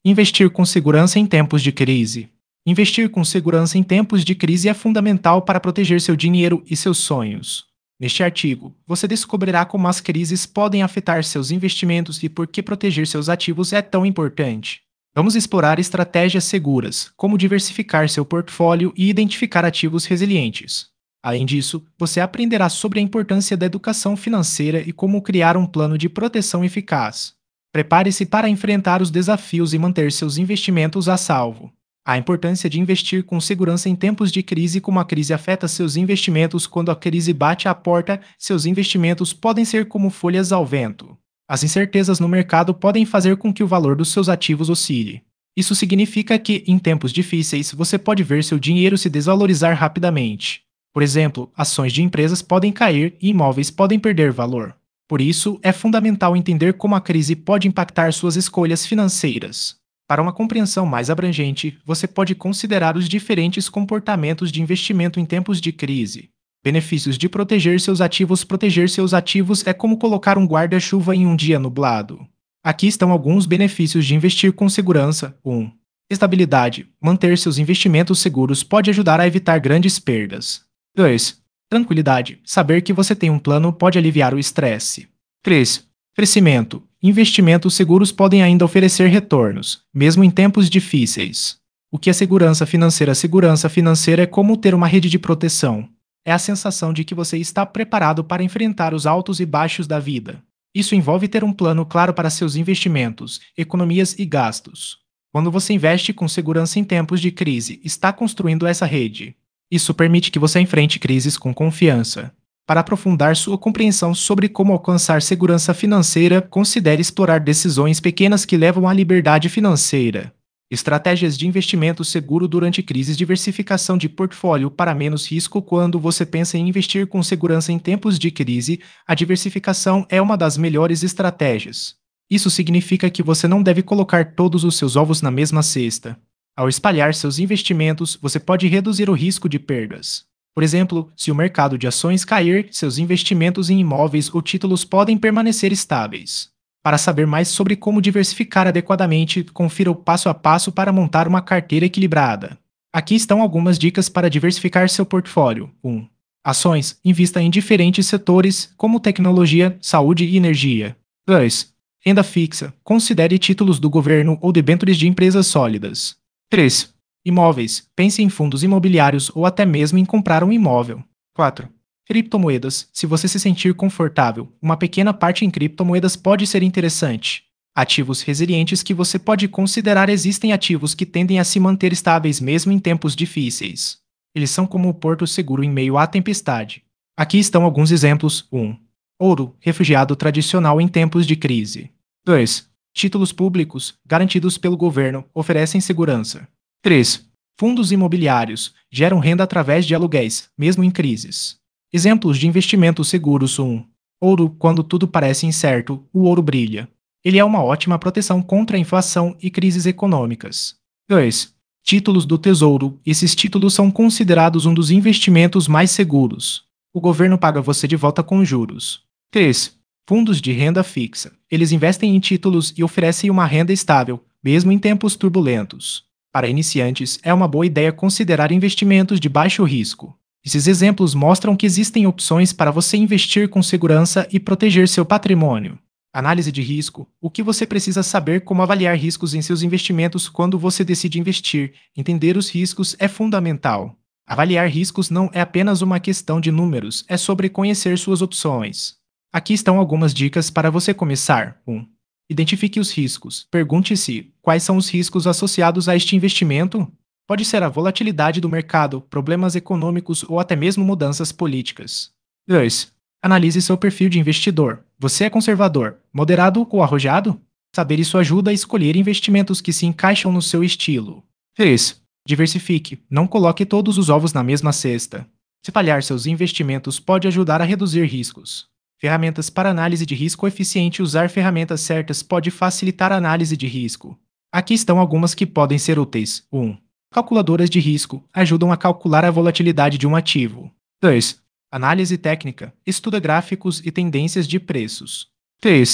Investir com segurança em tempos de crise. Investir com segurança em tempos de crise é fundamental para proteger seu dinheiro e seus sonhos. Neste artigo, você descobrirá como as crises podem afetar seus investimentos e por que proteger seus ativos é tão importante. Vamos explorar estratégias seguras, como diversificar seu portfólio e identificar ativos resilientes. Além disso, você aprenderá sobre a importância da educação financeira e como criar um plano de proteção eficaz. Prepare-se para enfrentar os desafios e manter seus investimentos a salvo. A importância de investir com segurança em tempos de crise. Como a crise afeta seus investimentos. Quando a crise bate à porta, seus investimentos podem ser como folhas ao vento. As incertezas no mercado podem fazer com que o valor dos seus ativos oscile. Isso significa que, em tempos difíceis, você pode ver seu dinheiro se desvalorizar rapidamente. Por exemplo, ações de empresas podem cair e imóveis podem perder valor. Por isso, é fundamental entender como a crise pode impactar suas escolhas financeiras. Para uma compreensão mais abrangente, você pode considerar os diferentes comportamentos de investimento em tempos de crise. Benefícios de proteger seus ativos. Proteger seus ativos é como colocar um guarda-chuva em um dia nublado. Aqui estão alguns benefícios de investir com segurança. 1. Estabilidade. Manter seus investimentos seguros pode ajudar a evitar grandes perdas. 2. Tranquilidade. Saber que você tem um plano pode aliviar o estresse. 3. Crescimento. Investimentos seguros podem ainda oferecer retornos, mesmo em tempos difíceis. O que é segurança financeira? Segurança financeira é como ter uma rede de proteção. É a sensação de que você está preparado para enfrentar os altos e baixos da vida. Isso envolve ter um plano claro para seus investimentos, economias e gastos. Quando você investe com segurança em tempos de crise, está construindo essa rede. Isso permite que você enfrente crises com confiança. Para aprofundar sua compreensão sobre como alcançar segurança financeira, considere explorar decisões pequenas que levam à liberdade financeira. Estratégias de investimento seguro durante crises. Diversificação de portfólio para menos risco. Quando você pensa em investir com segurança em tempos de crise, a diversificação é uma das melhores estratégias. Isso significa que você não deve colocar todos os seus ovos na mesma cesta. Ao espalhar seus investimentos, você pode reduzir o risco de perdas. Por exemplo, se o mercado de ações cair, seus investimentos em imóveis ou títulos podem permanecer estáveis. Para saber mais sobre como diversificar adequadamente, confira o passo a passo para montar uma carteira equilibrada. Aqui estão algumas dicas para diversificar seu portfólio. 1. Ações. Invista em diferentes setores, como tecnologia, saúde e energia. 2. Renda fixa. Considere títulos do governo ou debêntures de empresas sólidas. 3. Imóveis. Pense em fundos imobiliários ou até mesmo em comprar um imóvel. 4. Criptomoedas. Se você se sentir confortável, uma pequena parte em criptomoedas pode ser interessante. Ativos resilientes que você pode considerar. Existem ativos que tendem a se manter estáveis mesmo em tempos difíceis. Eles são como o porto seguro em meio à tempestade. Aqui estão alguns exemplos. 1. Ouro, refugiado tradicional em tempos de crise. 2. Títulos públicos, garantidos pelo governo, oferecem segurança. 3. Fundos imobiliários, geram renda através de aluguéis, mesmo em crises. Exemplos de investimentos seguros. 1. Ouro. Quando tudo parece incerto, o ouro brilha. Ele é uma ótima proteção contra a inflação e crises econômicas. 2. Títulos do Tesouro. Esses títulos são considerados um dos investimentos mais seguros. O governo paga você de volta com juros. 3. Fundos de renda fixa. Eles investem em títulos e oferecem uma renda estável, mesmo em tempos turbulentos. Para iniciantes, é uma boa ideia considerar investimentos de baixo risco. Esses exemplos mostram que existem opções para você investir com segurança e proteger seu patrimônio. Análise de risco. O que você precisa saber? Como avaliar riscos em seus investimentos quando você decide investir. Entender os riscos é fundamental. Avaliar riscos não é apenas uma questão de números, é sobre conhecer suas opções. Aqui estão algumas dicas para você começar. 1. Identifique os riscos. Pergunte-se: quais são os riscos associados a este investimento? Pode ser a volatilidade do mercado, problemas econômicos ou até mesmo mudanças políticas. 2. Analise seu perfil de investidor. Você é conservador, moderado ou arrojado? Saber isso ajuda a escolher investimentos que se encaixam no seu estilo. 3. Diversifique. Não coloque todos os ovos na mesma cesta. Espalhar seus investimentos pode ajudar a reduzir riscos. Ferramentas para análise de risco eficiente. Usar ferramentas certas pode facilitar a análise de risco. Aqui estão algumas que podem ser úteis. 1. Calculadoras de risco ajudam a calcular a volatilidade de um ativo. 2. Análise técnica. Estuda gráficos e tendências de preços. 3.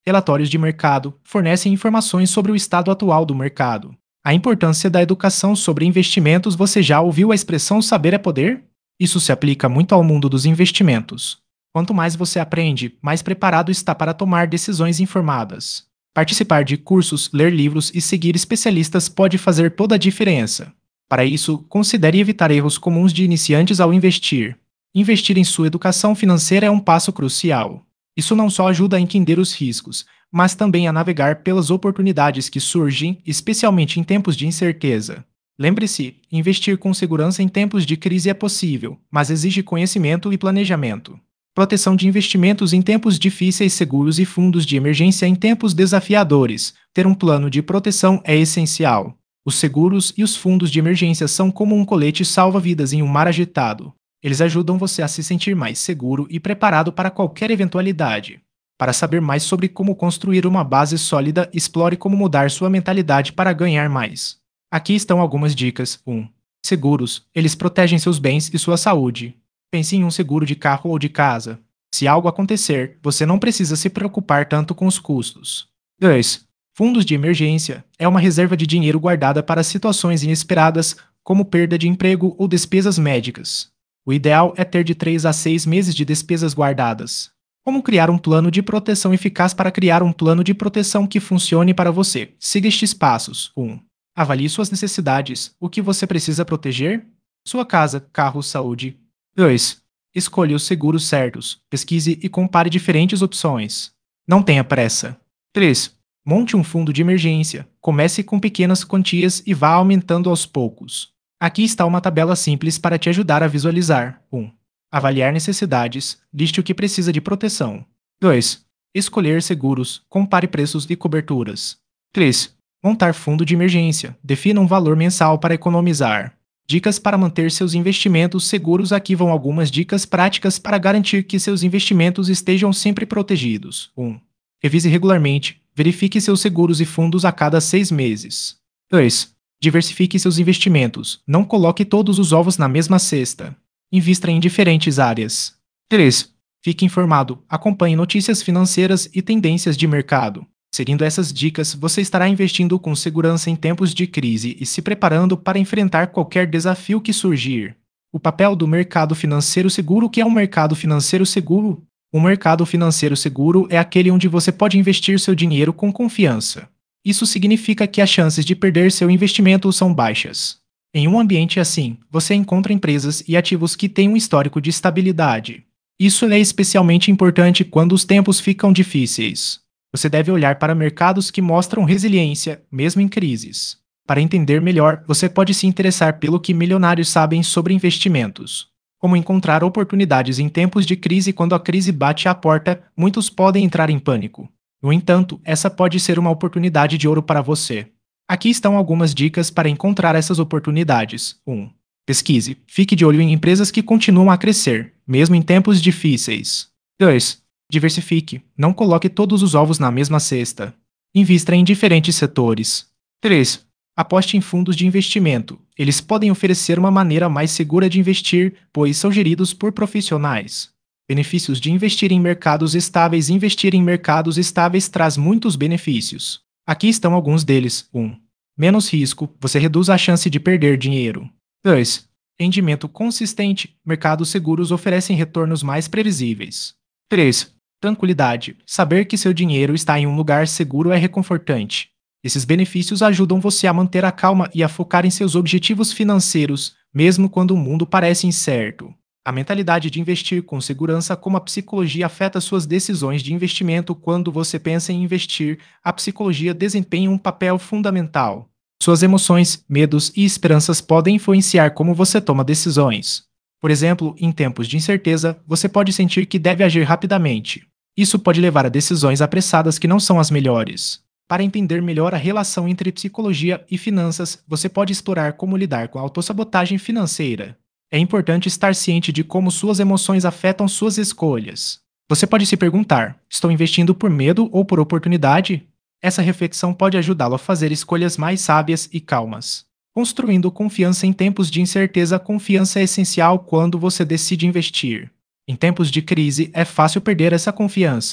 relatórios de mercado fornecem informações sobre o estado atual do mercado. A importância da educação sobre investimentos. Você já ouviu a expressão saber é poder? Isso se aplica muito ao mundo dos investimentos. Quanto mais você aprende, mais preparado está para tomar decisões informadas. Participar de cursos, ler livros e seguir especialistas pode fazer toda a diferença. Para isso, considere evitar erros comuns de iniciantes ao investir. Investir em sua educação financeira é um passo crucial. Isso não só ajuda a entender os riscos, mas também a navegar pelas oportunidades que surgem, especialmente em tempos de incerteza. Lembre-se, investir com segurança em tempos de crise é possível, mas exige conhecimento e planejamento. Proteção de investimentos em tempos difíceis, seguros e fundos de emergência em tempos desafiadores. Ter um plano de proteção é essencial. Os seguros e os fundos de emergência são como um colete salva-vidas em um mar agitado. Eles ajudam você a se sentir mais seguro e preparado para qualquer eventualidade. Para saber mais sobre como construir uma base sólida, explore como mudar sua mentalidade para ganhar mais. Aqui estão algumas dicas. 1. Seguros. Eles protegem seus bens e sua saúde. Pense em um seguro de carro ou de casa. Se algo acontecer, você não precisa se preocupar tanto com os custos. 2. Fundos de emergência. É uma reserva de dinheiro guardada para situações inesperadas, como perda de emprego ou despesas médicas. O ideal é ter de 3 a 6 meses de despesas guardadas. Como criar um plano de proteção eficaz? Para criar um plano de proteção que funcione para você, siga estes passos. 1. Avalie suas necessidades. O que você precisa proteger? Sua casa, carro, saúde. 2. Escolha os seguros certos. Pesquise e compare diferentes opções. Não tenha pressa. 3. Monte um fundo de emergência. Comece com pequenas quantias e vá aumentando aos poucos. Aqui está uma tabela simples para te ajudar a visualizar. 1. Avaliar necessidades. Liste o que precisa de proteção. 2. Escolher seguros. Compare preços e coberturas. 3. Montar fundo de emergência. Defina um valor mensal para economizar. Dicas para manter seus investimentos seguros. Aqui vão algumas dicas práticas para garantir que seus investimentos estejam sempre protegidos. 1. Revise regularmente. Verifique seus seguros e fundos a cada 6 meses. 2. Diversifique seus investimentos. Não coloque todos os ovos na mesma cesta. Invista em diferentes áreas. 3. Fique informado. Acompanhe notícias financeiras e tendências de mercado. Seguindo essas dicas, você estará investindo com segurança em tempos de crise e se preparando para enfrentar qualquer desafio que surgir. O papel do mercado financeiro seguro. O que é um mercado financeiro seguro? Um mercado financeiro seguro é aquele onde você pode investir seu dinheiro com confiança. Isso significa que as chances de perder seu investimento são baixas. Em um ambiente assim, você encontra empresas e ativos que têm um histórico de estabilidade. Isso é especialmente importante quando os tempos ficam difíceis. Você deve olhar para mercados que mostram resiliência, mesmo em crises. Para entender melhor, você pode se interessar pelo que milionários sabem sobre investimentos. Como encontrar oportunidades em tempos de crise. Quando a crise bate à porta, muitos podem entrar em pânico. No entanto, essa pode ser uma oportunidade de ouro para você. Aqui estão algumas dicas para encontrar essas oportunidades. 1. Pesquise. Fique de olho em empresas que continuam a crescer, mesmo em tempos difíceis. 2. Diversifique. Não coloque todos os ovos na mesma cesta. Invista em diferentes setores. 3. Aposte em fundos de investimento. Eles podem oferecer uma maneira mais segura de investir, pois são geridos por profissionais. Benefícios de investir em mercados estáveis. Investir em mercados estáveis traz muitos benefícios. Aqui estão alguns deles. 1. Menos risco. Você reduz a chance de perder dinheiro. 2. Rendimento consistente. Mercados seguros oferecem retornos mais previsíveis. 3. Tranquilidade. Saber que seu dinheiro está em um lugar seguro é reconfortante. Esses benefícios ajudam você a manter a calma e a focar em seus objetivos financeiros, mesmo quando o mundo parece incerto. A mentalidade de investir com segurança. Como a psicologia afeta suas decisões de investimento. Quando você pensa em investir, a psicologia desempenha um papel fundamental. Suas emoções, medos e esperanças podem influenciar como você toma decisões. Por exemplo, em tempos de incerteza, você pode sentir que deve agir rapidamente. Isso pode levar a decisões apressadas que não são as melhores. Para entender melhor a relação entre psicologia e finanças, você pode explorar como lidar com a autossabotagem financeira. É importante estar ciente de como suas emoções afetam suas escolhas. Você pode se perguntar: estou investindo por medo ou por oportunidade? Essa reflexão pode ajudá-lo a fazer escolhas mais sábias e calmas. Construindo confiança em tempos de incerteza. A confiança é essencial quando você decide investir. Em tempos de crise, é fácil perder essa confiança.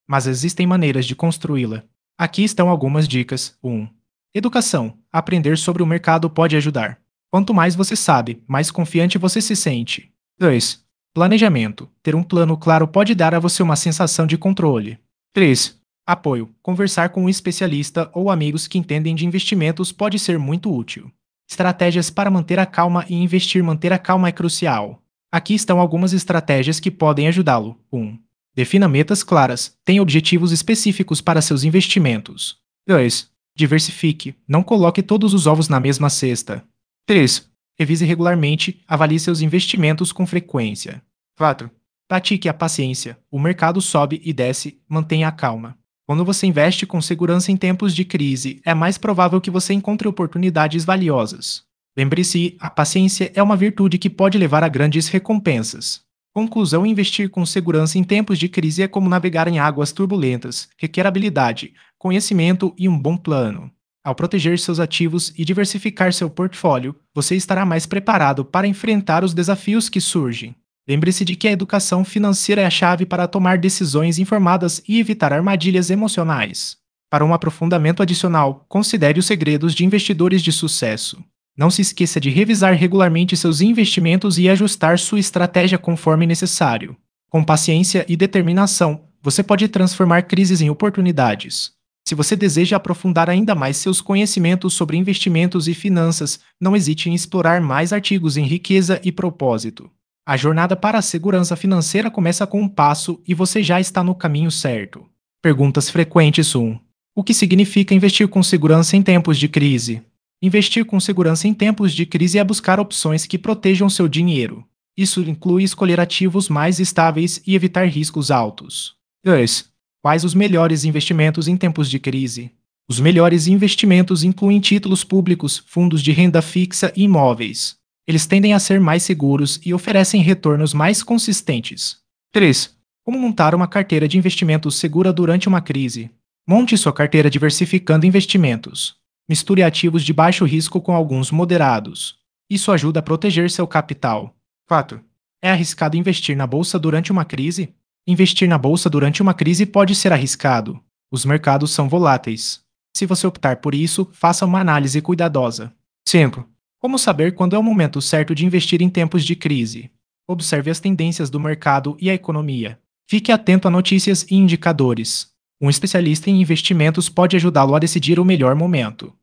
mas existem maneiras de construí-la. Aqui estão algumas dicas. 1. Educação. Aprender sobre o mercado pode ajudar. Quanto mais você sabe, mais confiante você se sente. 2. Planejamento. Ter um plano claro pode dar a você uma sensação de controle. 3. Apoio. Conversar com um especialista ou amigos que entendem de investimentos pode ser muito útil. Estratégias para manter a calma e investir. Manter a calma é crucial. Aqui estão algumas estratégias que podem ajudá-lo. 1. Defina metas claras. Tenha objetivos específicos para seus investimentos. 2. Diversifique. Não coloque todos os ovos na mesma cesta. 3. Revise regularmente. Avalie seus investimentos com frequência. 4. Pratique a paciência. O mercado sobe e desce. Mantenha a calma. Quando você investe com segurança em tempos de crise, é mais provável que você encontre oportunidades valiosas. Lembre-se, a paciência é uma virtude que pode levar a grandes recompensas. Conclusão: investir com segurança em tempos de crise é como navegar em águas turbulentas, requer habilidade, conhecimento e um bom plano. Ao proteger seus ativos e diversificar seu portfólio, você estará mais preparado para enfrentar os desafios que surgem. Lembre-se de que a educação financeira é a chave para tomar decisões informadas e evitar armadilhas emocionais. Para um aprofundamento adicional, considere os segredos de investidores de sucesso. Não se esqueça de revisar regularmente seus investimentos e ajustar sua estratégia conforme necessário. Com paciência e determinação, você pode transformar crises em oportunidades. Se você deseja aprofundar ainda mais seus conhecimentos sobre investimentos e finanças, não hesite em explorar mais artigos em riqueza e propósito. A jornada para a segurança financeira começa com um passo e você já está no caminho certo. Perguntas frequentes 1. O que significa investir com segurança em tempos de crise? Investir com segurança em tempos de crise é buscar opções que protejam seu dinheiro. Isso inclui escolher ativos mais estáveis e evitar riscos altos. 2. Quais os melhores investimentos em tempos de crise? Os melhores investimentos incluem títulos públicos, fundos de renda fixa e imóveis. Eles tendem a ser mais seguros e oferecem retornos mais consistentes. 3. Como montar uma carteira de investimentos segura durante uma crise? Monte sua carteira diversificando investimentos. Misture ativos de baixo risco com alguns moderados. Isso ajuda a proteger seu capital. 4. É arriscado investir na bolsa durante uma crise? Investir na bolsa durante uma crise pode ser arriscado. Os mercados são voláteis. Se você optar por isso, faça uma análise cuidadosa. 5. Como saber quando é o momento certo de investir em tempos de crise? Observe as tendências do mercado e a economia. Fique atento a notícias e indicadores. Um especialista em investimentos pode ajudá-lo a decidir o melhor momento.